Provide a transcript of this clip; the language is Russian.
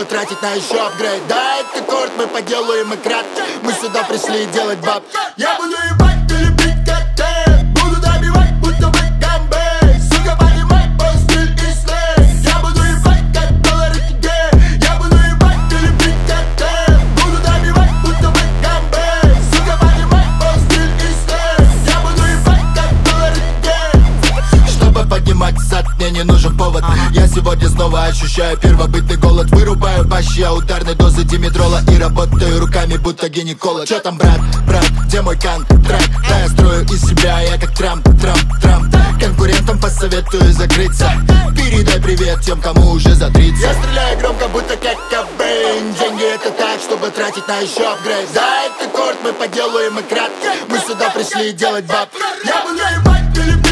чтобы тратить на еще апгрейд. Да, это корт, мы поделаем и кратко. Мы сюда пришли делать баб. Я буду ебать или бить как ты. Буду добивать, будто бы гамбей. Сука, понимай, мой стиль и сленг. Я буду ебать, как доллары тебе. Я буду ебать или бить как ты. Буду добивать, будто бы гамбей. Сука, понимай, мой стиль и сленг. Я буду ебать, как доллары тебе. Чтобы поднимать зад, мне не нужен повод. Я сегодня снова ощущаю первобытный голод. Вырубаю бащи, я ударной дозы димедрола. И работаю руками, будто гинеколог. Чё там, брат, где мой контракт? Да, я строю из себя, я как Трамп. Конкурентам посоветую закрыться. Передай привет тем, кому уже за 30. Я стреляю громко, будто как Кобейн. Деньги это так, чтобы тратить на еще апгрейд. Да, это корт, мы поделаем и кратко. Мы сюда пришли делать баб. Я буду ебать или